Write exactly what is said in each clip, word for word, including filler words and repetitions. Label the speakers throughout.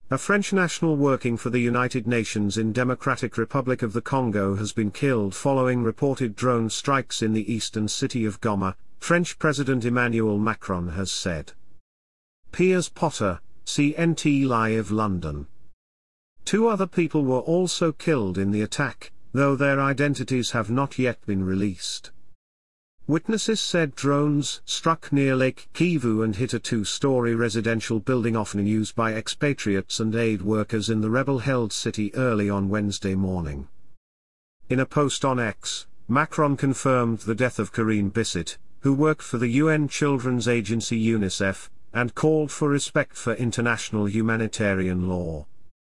Speaker 1: A French national working for the United Nations in Democratic Republic of the Congo has been killed following reported drone strikes in the eastern city of Goma, French President Emmanuel Macron has said. Piers Potter, C N T Live London. Two other people were also killed in the attack, though their identities have not yet been released. Witnesses said drones struck near Lake Kivu and hit a two-story residential building often used by expatriates and aid workers in the rebel-held city early on Wednesday morning. In a post on X, Macron confirmed the death of Karine Bissett, who worked for the U N children's agency UNICEF, and called for respect for international humanitarian law.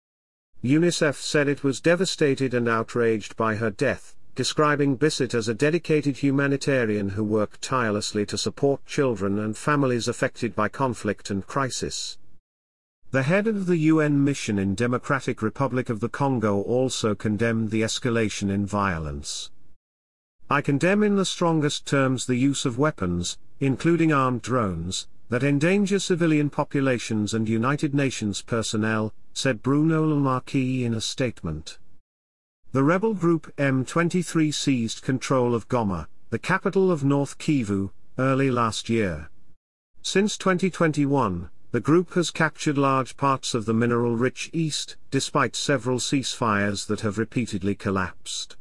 Speaker 1: UNICEF said it was devastated and outraged by her death, describing Bissett as a dedicated humanitarian who worked tirelessly to support children and families affected by conflict and crisis. The head of the U N mission in Democratic Republic of the Congo also condemned the escalation in violence. "I condemn in the strongest terms the use of weapons, including armed drones, that endanger civilian populations and United Nations personnel," said Bruno Le Marquis in a statement. The rebel group M twenty-three seized control of Goma, the capital of North Kivu, early last year. Since twenty twenty-one, the group has captured large parts of the mineral-rich east, despite several ceasefires that have repeatedly collapsed.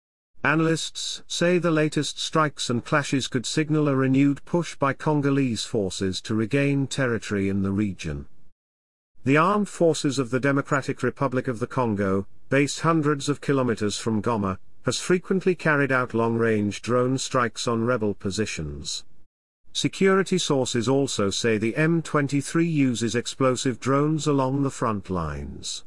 Speaker 1: Analysts say the latest strikes and clashes could signal a renewed push by Congolese forces to regain territory in the region. The armed forces of the Democratic Republic of the Congo, based hundreds of kilometers from Goma, has frequently carried out long-range drone strikes on rebel positions. Security sources also say the M twenty-three uses explosive drones along the front lines.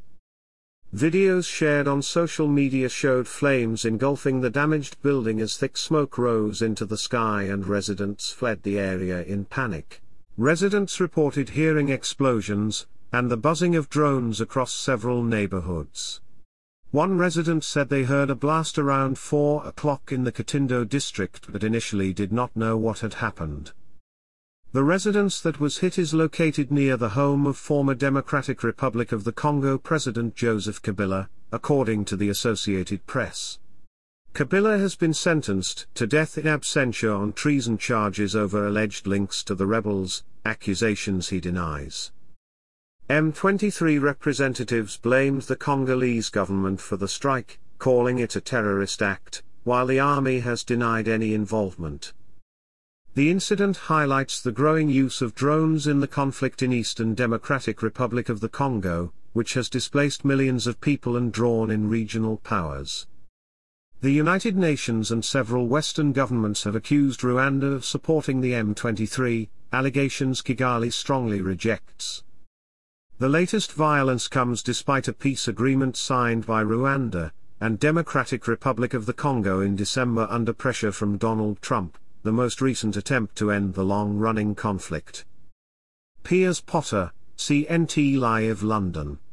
Speaker 1: Videos shared on social media showed flames engulfing the damaged building as thick smoke rose into the sky and residents fled the area in panic. Residents reported hearing explosions and the buzzing of drones across several neighborhoods. One resident said they heard a blast around four o'clock in the Katindo district but initially did not know what had happened. The residence that was hit is located near the home of former Democratic Republic of the Congo President Joseph Kabila, according to the Associated Press. Kabila has been sentenced to death in absentia on treason charges over alleged links to the rebels, accusations he denies. M twenty-three representatives blamed the Congolese government for the strike, calling it a terrorist act, while the army has denied any involvement. The incident highlights the growing use of drones in the conflict in Eastern Democratic Republic of the Congo, which has displaced millions of people and drawn in regional powers. The United Nations and several Western governments have accused Rwanda of supporting the M twenty-three, allegations Kigali strongly rejects. The latest violence comes despite a peace agreement signed by Rwanda and Democratic Republic of the Congo in December under pressure from Donald Trump, the most recent attempt to end the long-running conflict. Piers Potter, C N T Live London.